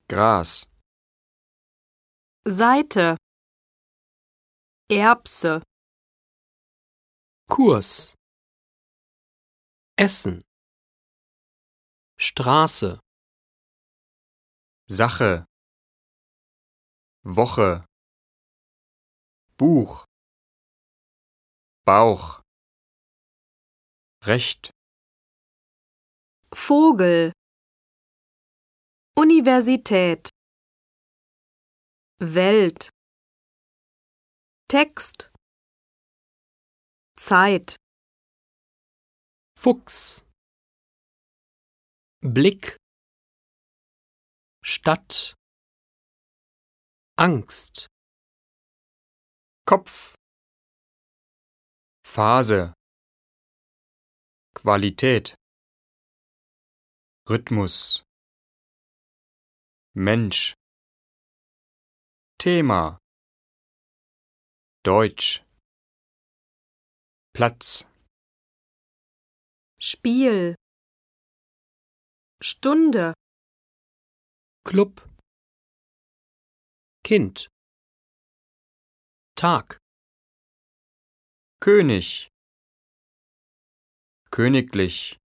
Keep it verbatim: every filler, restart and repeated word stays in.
Gras, Seite, Erbse, Kurs, Essen, Straße, Sache, Woche, Buch, Bauch, Recht, Vogel, Universität, Welt, Text, Zeit, Fuchs, Blick, Stadt, Angst, Kopf, Phase, Qualität, Rhythmus, Mensch, Thema, Deutsch, Platz, Spiel, Stunde, Club, Kind, Tag, König, königlich,